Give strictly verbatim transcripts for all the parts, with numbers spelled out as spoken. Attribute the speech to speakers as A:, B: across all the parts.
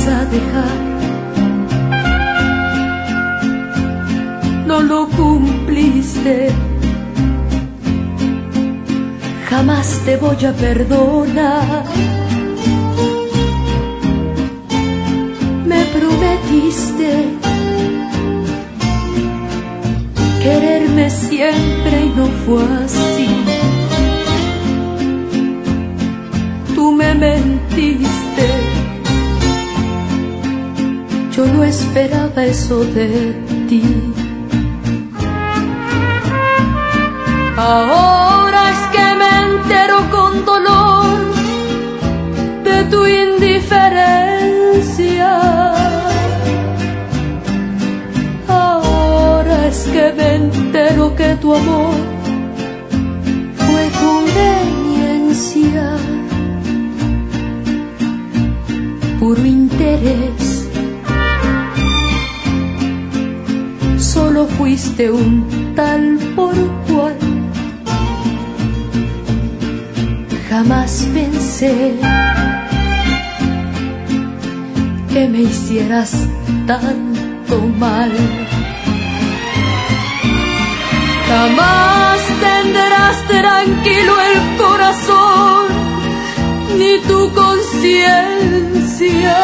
A: a dejar. No lo cumpliste, jamás te voy a perdonar. Me prometiste quererme siempre y no fue así. Tú me mentiste, yo no esperaba eso de ti. Ahora es que me entero con dolor de tu indiferencia. Ahora es que me entero que tu amor fue conveniencia, puro interés. Solo fuiste un tal por cual. Jamás pensé que me hicieras tanto mal. Jamás tendrás tranquilo el corazón, ni tu conciencia.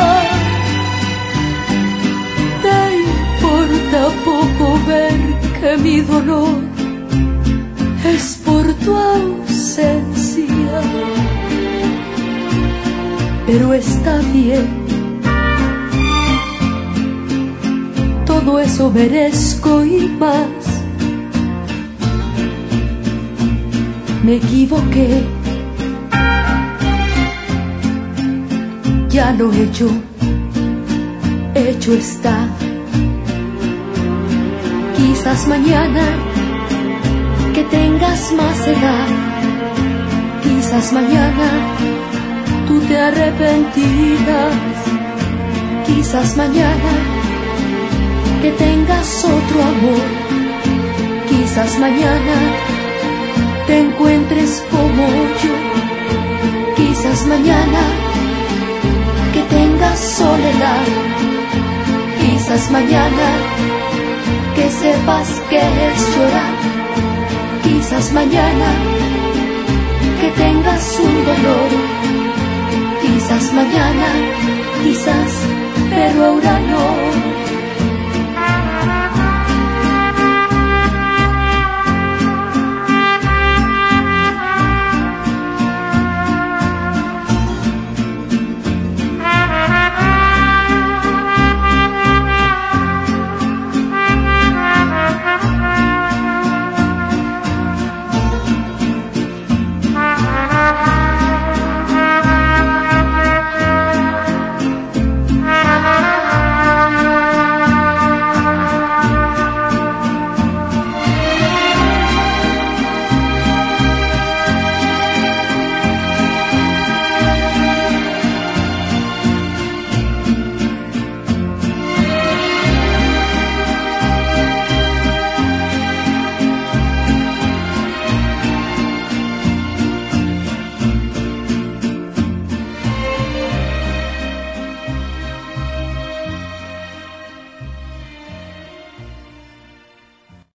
A: Te importa poco ver que mi dolor es por tu ausencia. Pero está bien, todo eso merezco y más. Me equivoqué, ya lo hecho, hecho está. Quizás mañana que tengas más edad, quizás mañana tú te arrepentirás. Quizás mañana que tengas otro amor, quizás mañana te encuentres como yo. Quizás mañana que tengas soledad, quizás mañana que sepas que es llorar. Quizás mañana que tengas un dolor, quizás mañana, quizás, pero ahora no.